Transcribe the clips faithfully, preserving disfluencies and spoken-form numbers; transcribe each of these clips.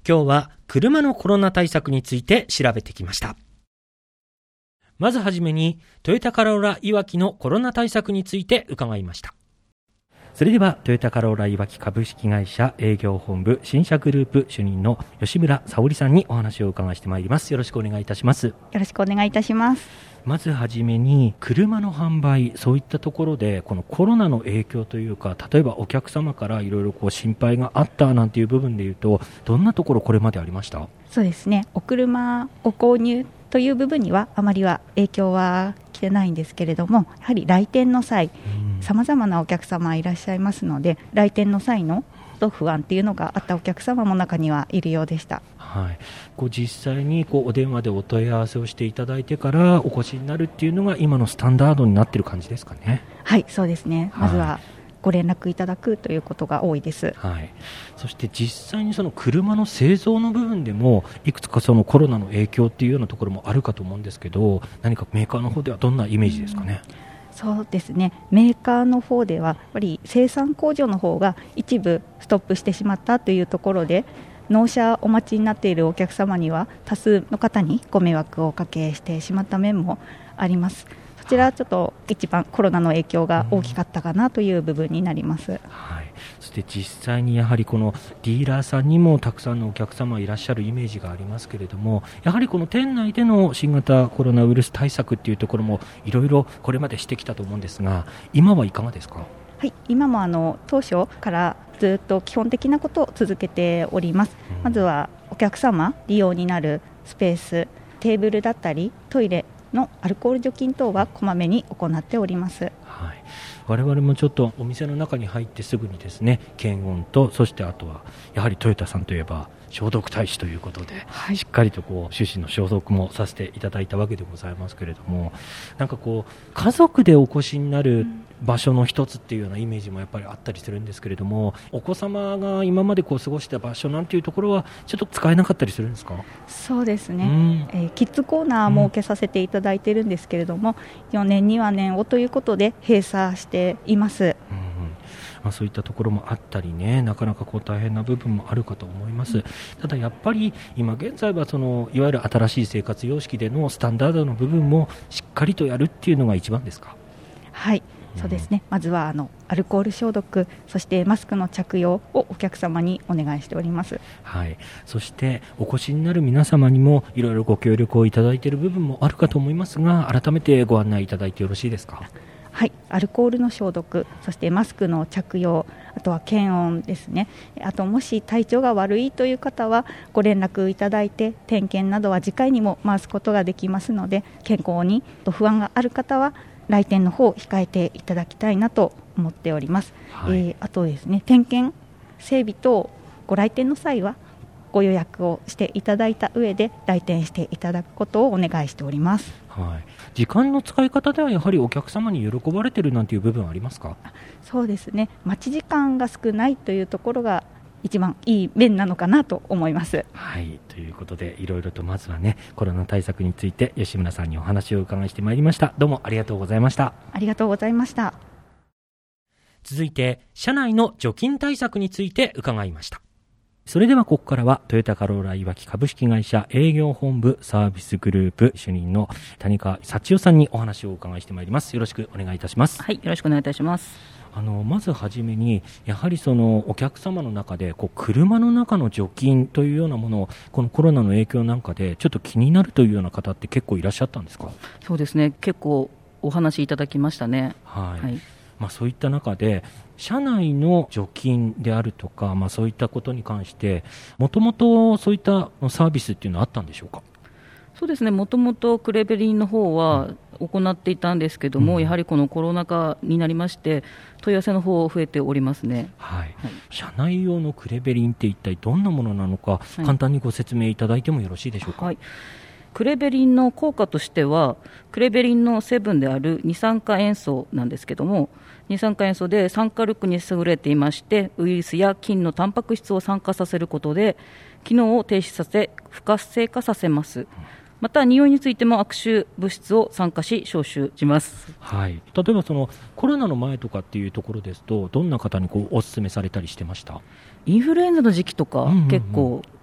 今日は車のコロナ対策について調べてきました。まずはじめにトヨタカローラいわきのコロナ対策について伺いました。それではトヨタカローラいわき株式会社営業本部新車グループ主任の吉村沙織さんにお話を伺いしてまいります。よろしくお願いいたします。 よろしくお願いいたします。 まずはじめに車の販売、そういったところでこのコロナの影響というか、例えばお客様からいろいろこう心配があったなんていう部分でいうと、どんなところこれまでありました？ そうですね、お車ご購入という部分にはあまりは影響は来てないんですけれども、やはり来店の際さまざまなお客様いらっしゃいますので、来店の際の不安というのがあったお客様も中にはいるようでした。 はい、こう実際にこうお電話でお問い合わせをしていただいてからお越しになるっていうのが今のスタンダードになっている感じですかね？ はい、そうですね、はい、まずはご連絡いただくということが多いです。 はい、そして実際にその車の製造の部分でもいくつかそのコロナの影響っていうようなところもあるかと思うんですけど、何かメーカーの方ではどんなイメージですかね？ そうですね、メーカーの方ではやっぱり生産工場の方が一部ストップしてしまったというところで、納車お待ちになっているお客様には多数の方にご迷惑をおかけしてしまった面もあります。そちらはちょっと一番コロナの影響が大きかったかなという部分になります。 はい、そして実際にやはりこのディーラーさんにもたくさんのお客様いらっしゃるイメージがありますけれども、やはりこの店内での新型コロナウイルス対策っていうところもいろいろこれまでしてきたと思うんですが、今はいかがですか？ はい、今もあの当初からずっと基本的なことを続けております。うん、まずはお客様利用になるスペース、テーブルだったりトイレのアルコール除菌等はこまめに行っております。 はい、我々もちょっとお店の中に入ってすぐにですね、検温と、そしてあとはやはりトヨタさんといえば消毒大使ということで、はい、しっかりとこう手指の消毒もさせていただいたわけでございますけれども、なんかこう家族でお越しになる場所の一つっていうようなイメージもやっぱりあったりするんですけれども、お子様が今までこう過ごした場所なんていうところはちょっと使えなかったりするんですか？ そうですね、うんえー、キッズコーナー設けさせていただいているんですけれども、うん、よねんには年をということで閉鎖しています。うんまあ、そういったところもあったりね、なかなかこう大変な部分もあるかと思います。ただやっぱり今現在はそのいわゆる新しい生活様式でのスタンダードの部分もしっかりとやるっていうのが一番ですか？ はい、そうですね、まずはあのアルコール消毒、そしてマスクの着用をお客様にお願いしております。 はい、そしてお越しになる皆様にもいろいろご協力をいただいている部分もあるかと思いますが、改めてご案内いただいてよろしいですか？ はい、アルコールの消毒、そしてマスクの着用、あとは検温ですね。あともし体調が悪いという方はご連絡いただいて、点検などは次回にも回すことができますので、健康に不安がある方は来店の方を控えていただきたいなと思っております。はい、えー、あとですね、点検整備等ご来店の際はご予約をしていただいた上で来店していただくことをお願いしております。 はい、時間の使い方ではやはりお客様に喜ばれているなんていう部分はありますか？ そうですね、待ち時間が少ないというところが一番いい面なのかなと思います。 はい、ということでいろいろとまずはね、コロナ対策について吉村さんにお話を伺いしてまいりました。どうもありがとうございました。 ありがとうございました。 続いて車内の除菌対策について伺いました。それではここからはトヨタカローラいわき株式会社営業本部サービスグループ主任の谷川幸代さんにお話をお伺いしてまいります。よろしくお願いいたします。 はい、よろしくお願いいたします。 あのまずはじめにやはりそのお客様の中でこう車の中の除菌というようなものをこのコロナの影響なんかでちょっと気になるというような方って結構いらっしゃったんですか？ そうですね、結構お話いただきましたね。 はい、 はい、 まあ、そういった中で車内の除菌であるとか、まあ、そういったことに関してもともとそういったサービスっていうのはあったんでしょうか？ そうですね、もともとクレベリンの方は行っていたんですけども、うん、やはりこのコロナ禍になりまして問い合わせの方増えておりますね。 はいはい、車内用のクレベリンって一体どんなものなのか、はい、簡単にご説明いただいてもよろしいでしょうか？ はい、クレベリンの効果としてはクレベリンの成分である二酸化塩素なんですけども、二酸化塩素で酸化力に優れていまして、ウイルスや菌のタンパク質を酸化させることで機能を停止させ不活性化させます。うん、また匂いについても悪臭物質を酸化し消臭します。 はい、例えばそのコロナの前とかっていうところですとどんな方にこうお勧めされたりしてました？ インフルエンザの時期とか、うんうんうん、結構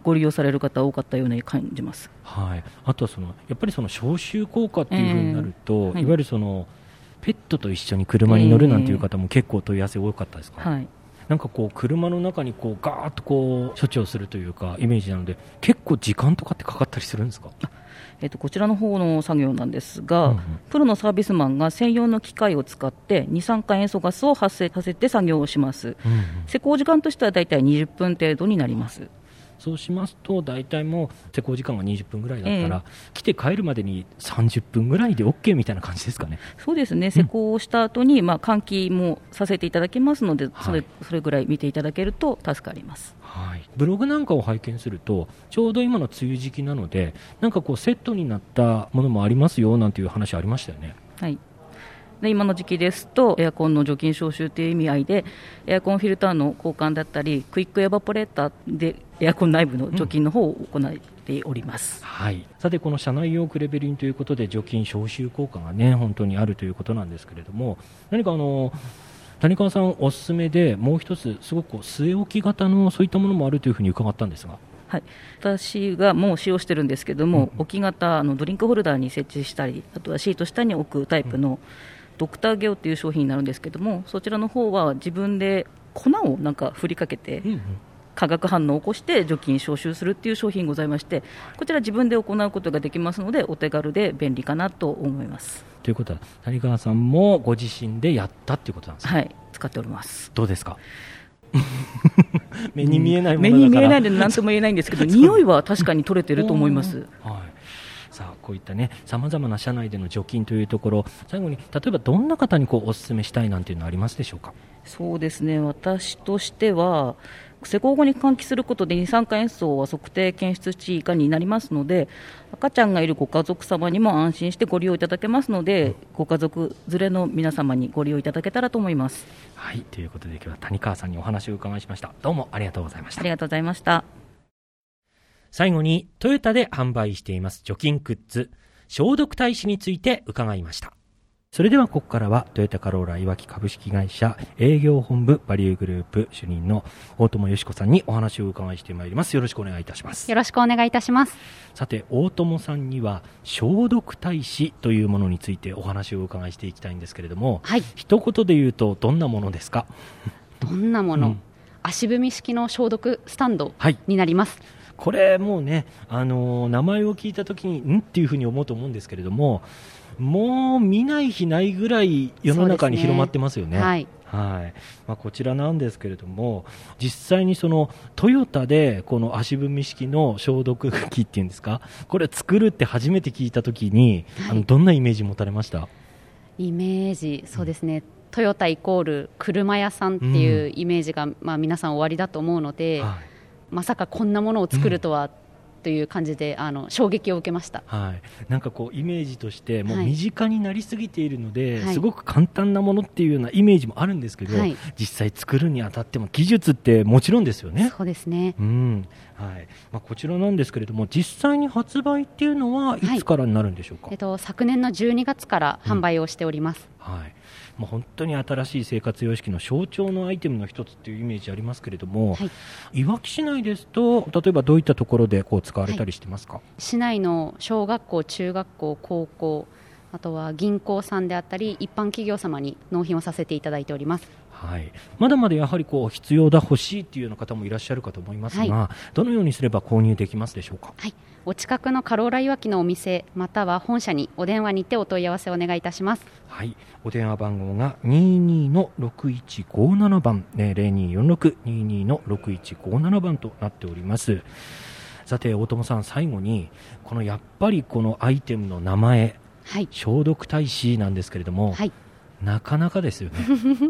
ご利用される方多かったように感じます。 はい、あとはそのやっぱりその消臭効果っていうふうになると、えーはい、いわゆるそのペットと一緒に車に乗るなんていう方も結構問い合わせ多かったですか？えーはいなんかこう車の中にこうガーッとこう処置をするというかイメージなので結構時間とかってかかったりするんですか？ えっと、こちらの方の作業なんですが、うんうん、プロのサービスマンが専用の機械を使って二酸化塩素ガスを発生させて作業をします、うんうん、施工時間としてはだいたいにじゅっぷん程度になります。 そうしますと大体もう施工時間がにじゅっぷんぐらいだったら、えー、来て帰るまでにさんじゅっぷんぐらいで OK みたいな感じですかね？ そうですね、施工をした後に、うんまあ、換気もさせていただきますので、はい、それ、それぐらい見ていただけると助かります。 はい、ブログなんかを拝見するとちょうど今の梅雨時期なのでなんかこうセットになったものもありますよなんていう話ありましたよね。 はいで今の時期ですとエアコンの除菌消臭という意味合いでエアコンフィルターの交換だったりクイックエバポレーターでエアコン内部の除菌の方を行っております、 うんはい、さてこの車内用クレベリンということで除菌消臭効果がね本当にあるということなんですけれども何かあの谷川さんおすすめでもう一つすごく据え置き型のそういったものもあるというふうに伺ったんですがはい、私がもう使用してるんですけども、うん、置き型のドリンクホルダーに設置したりあとはシート下に置くタイプの、うんドクターゲオという商品になるんですけどもそちらの方は自分で粉をなんか振りかけて、うんうん、化学反応を起こして除菌消臭するっていう商品ございましてこちら自分で行うことができますのでお手軽で便利かなと思います。 ということは谷川さんもご自身でやったっていうことなんですか？ はい使っております。 どうですか？目に見えないものだから、 目に見えないので何とも言えないんですけど匂いは確かに取れてると思います。 はいさあこういったねさまざまな車内での除菌というところ最後に例えばどんな方にこうお勧めしたいなんていうのはありますでしょうか？ そうですね私としては施工後に換気することで二酸化塩素は測定検出値以下になりますので赤ちゃんがいるご家族様にも安心してご利用いただけますので、うん、ご家族連れの皆様にご利用いただけたらと思います。 はいということで今日は谷川さんにお話を伺いしました。どうもありがとうございました。 ありがとうございました。 最後にトヨタで販売しています除菌グッズ消毒大使について伺いました。それではここからはトヨタカローラいわき株式会社営業本部バリューグループ主任の大友よし子さんにお話を伺いしてまいります。よろしくお願いいたします。 よろしくお願いいたします。 さて大友さんには消毒大使というものについてお話をお伺いしていきたいんですけれども、はい、一言で言うとどんなものですか？ どんなもの、うん、足踏み式の消毒スタンドになります、はいこれもうね、あのー、名前を聞いたときにんっていうふうに思うと思うんですけれどももう見ない日ないぐらい世の中に広まってますよね。はいはいまあ、こちらなんですけれども実際にそのトヨタでこの足踏み式の消毒機っていうんですかこれ作るって初めて聞いたときに、はい、あのどんなイメージ持たれました？ イメージそうですね、うんトヨタイコール車屋さんっていうイメージが、うんまあ、皆さんおありだと思うので、はいまさかこんなものを作るとは、うん、という感じであの衝撃を受けました、 はい、なんかこうイメージとしてもう身近になりすぎているので、はい、すごく簡単なものっていうようなイメージもあるんですけど、はい、実際作るにあたっても技術ってもちろんですよね。 そうですね、 うんはいまあ、こちらなんですけれども実際に発売っていうのはいつからになるんでしょうか？ はいえっと、昨年のじゅうにがつから販売をしております、 うんはいまあ、本当に新しい生活様式の象徴のアイテムの一つっていうイメージありますけれども、はい、いわき市内ですと例えばどういったところでこう使われたりしてますか？はい、 市内の小学校、中学校、高校あとは銀行さんであったり一般企業様に納品をさせていただいております。 はい、まだまだやはりこう必要だ欲しいというような方もいらっしゃるかと思いますが、はい、どのようにすれば購入できますでしょうか？ はい、お近くのカローラいわきのお店または本社にお電話にてお問い合わせをお願いいたします。 はい、お電話番号が にーにーのろくいちごなな 番、ね、ゼロにーよんろく にーにーのろくいちごなな 番となっております。さて大友さん最後にこのやっぱりこのアイテムの名前、はい、消毒大使なんですけれども、はい、なかなかですよね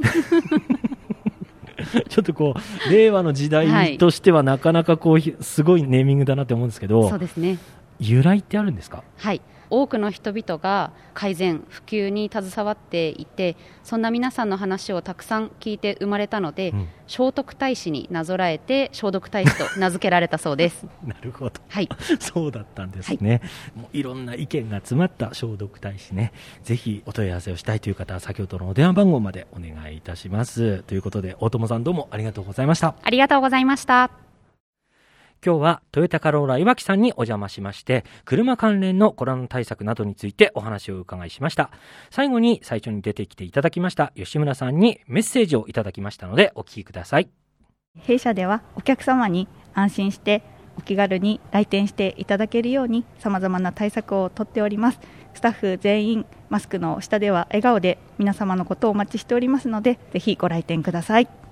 ちょっとこう令和の時代としてはなかなかこうすごいネーミングだなと思うんですけど、 そうですね、 由来ってあるんですか？ はい、多くの人々が改善普及に携わっていてそんな皆さんの話をたくさん聞いて生まれたので、うん、聖徳太子になぞらえて消毒大使と名付けられたそうですなるほど、 はい、 そうだったんですね、はい、もういろんな意見が詰まった消毒大使ねぜひお問い合わせをしたいという方は先ほどのお電話番号までお願いいたしますということで大友さんどうもありがとうございました。 ありがとうございました。 今日はトヨタカローラ岩木さんにお邪魔しまして、車関連のコロナ対策などについてお話を伺いしました。最後に最初に出てきていただきました吉村さんにメッセージをいただきましたのでお聞きください。 弊社ではお客様に安心してお気軽に来店していただけるように様々な対策をとっております。スタッフ全員マスクの下では笑顔で皆様のことをお待ちしておりますので、ぜひご来店ください。